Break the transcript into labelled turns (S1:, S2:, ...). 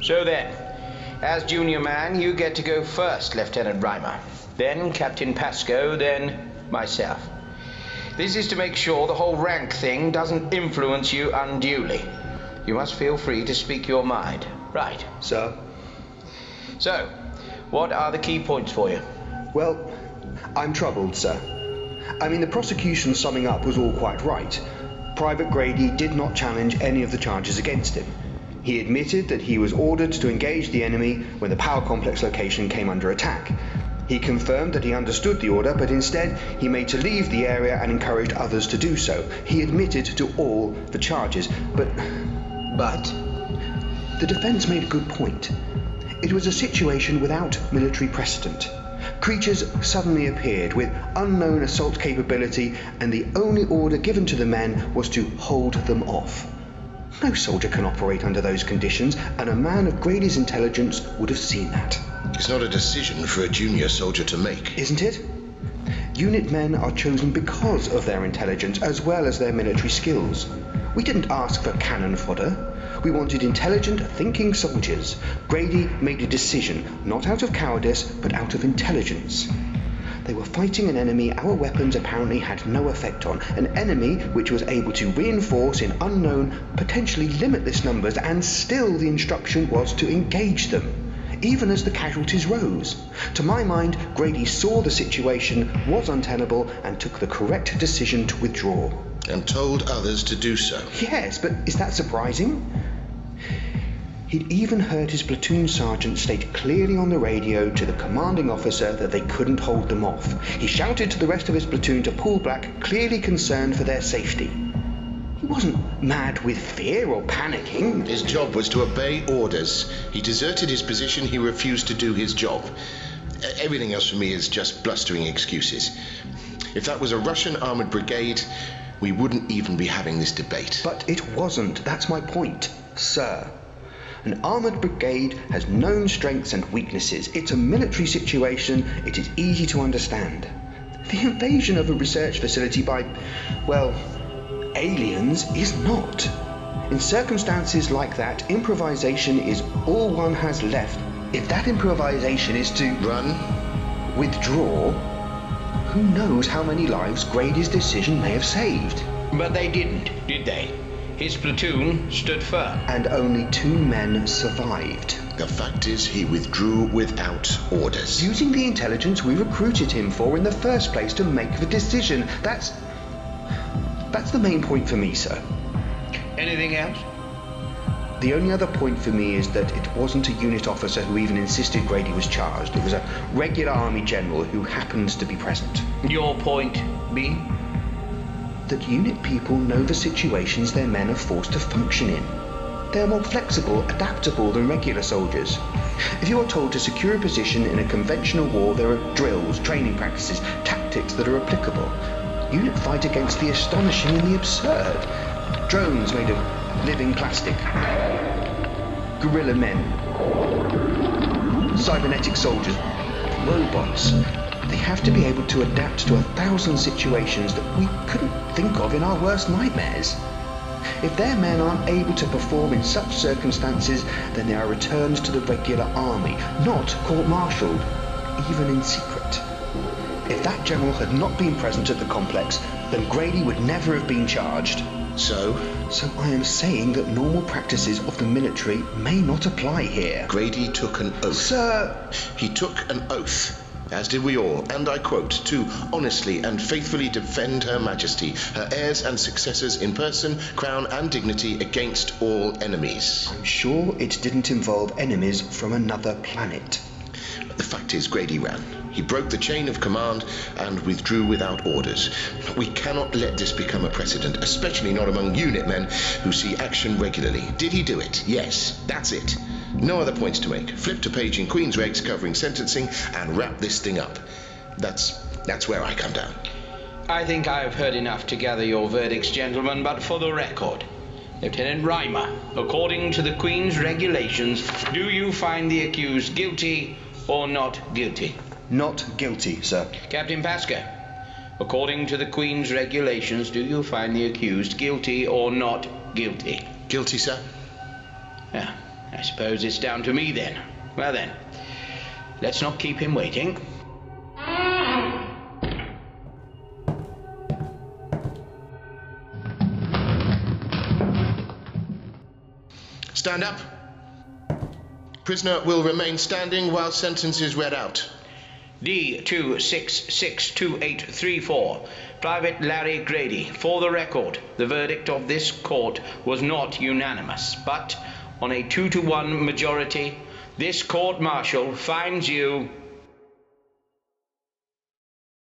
S1: So then, as junior man, you get to go first, Lieutenant Reimer. Then Captain Pascoe, then myself. This is to make sure the whole rank thing doesn't influence you unduly. You must feel free to speak your mind. Right.
S2: Sir?
S1: So, what are the key points for you?
S2: Well, I'm troubled, sir. I mean, the prosecution's summing up was all quite right. Private Grady did not challenge any of the charges against him. He admitted that he was ordered to engage the enemy when the power complex location came under attack. He confirmed that he understood the order, but instead he made to leave the area and encouraged others to do so. He admitted to all the charges, but the defense made a good point. It was a situation without military precedent. Creatures suddenly appeared with unknown assault capability, and the only order given to the men was to hold them off. No soldier can operate under those conditions, and a man of Grady's intelligence would have seen that.
S3: It's not a decision for a junior soldier to make.
S2: Isn't it? Unit men are chosen because of their intelligence as well as their military skills. We didn't ask for cannon fodder. We wanted intelligent, thinking soldiers. Grady made a decision, not out of cowardice, but out of intelligence. They were fighting an enemy our weapons apparently had no effect on, an enemy which was able to reinforce in unknown, potentially limitless numbers, and still the instruction was to engage them, even as the casualties rose. To my mind, Grady saw the situation was untenable and took the correct decision to withdraw.
S3: And told others to do so.
S2: Yes, but is that surprising? He'd even heard his platoon sergeant state clearly on the radio to the commanding officer that they couldn't hold them off. He shouted to the rest of his platoon to pull back, clearly concerned for their safety. He wasn't mad with fear or panicking.
S3: His job was to obey orders. He deserted his position, he refused to do his job. Everything else for me is just blustering excuses. If that was a Russian armored brigade, we wouldn't even be having this debate.
S2: But it wasn't. That's my point, sir. An armoured brigade has known strengths and weaknesses. It's a military situation. It is easy to understand. The invasion of a research facility by, well, aliens is not. In circumstances like that, improvisation is all one has left. If that improvisation is to
S3: run,
S2: withdraw, who knows how many lives Grady's decision may have saved.
S1: But they didn't, did they? His platoon stood firm.
S2: And only 2 men survived.
S3: The fact is, he withdrew without orders.
S2: Using the intelligence we recruited him for in the first place to make the decision. That's the main point for me, sir.
S1: Anything else?
S2: The only other point for me is that it wasn't a unit officer who even insisted Grady was charged. It was a regular army general who happened to be present.
S1: Your point being?
S2: That unit people know the situations their men are forced to function in. They are more flexible, adaptable than regular soldiers. If you are told to secure a position in a conventional war, there are drills, training practices, tactics that are applicable. Unit fight against the astonishing and the absurd. Drones made of living plastic. Guerrilla men. Cybernetic soldiers. Robots. They have to be able to adapt to 1,000 situations that we couldn't think of in our worst nightmares. If their men aren't able to perform in such circumstances, then they are returned to the regular army, not court-martialed, even in secret. If that general had not been present at the complex, then Grady would never have been charged.
S3: So
S2: I am saying that normal practices of the military may not apply here.
S3: Grady took an oath.
S2: Sir!
S3: He took an oath, as did we all, and I quote, to honestly and faithfully defend Her Majesty, her heirs and successors in person, crown and dignity against all enemies.
S2: I'm sure it didn't involve enemies from another planet.
S3: The fact is, Grady ran. He broke the chain of command and withdrew without orders. We cannot let this become a precedent, especially not among unit men who see action regularly. Did he do it? Yes, that's it. No other points to make. Flip to page in Queen's Regs covering sentencing and wrap this thing up. That's where I come down.
S1: I think I have heard enough to gather your verdicts, gentlemen, but for the record, Lieutenant Reimer, according to the Queen's regulations, do you find the accused guilty or not guilty?
S2: Not guilty, sir.
S1: Captain Pascoe, according to the Queen's regulations, do you find the accused guilty or not guilty?
S3: Guilty, sir.
S1: Yeah. I suppose it's down to me then. Well then, let's not keep him waiting.
S3: Stand up. Prisoner will remain standing while sentence is read out.
S1: D2662834, Private Larry Grady. For the record, the verdict of this court was not unanimous, but on a 2-to-1 majority, this court-martial finds you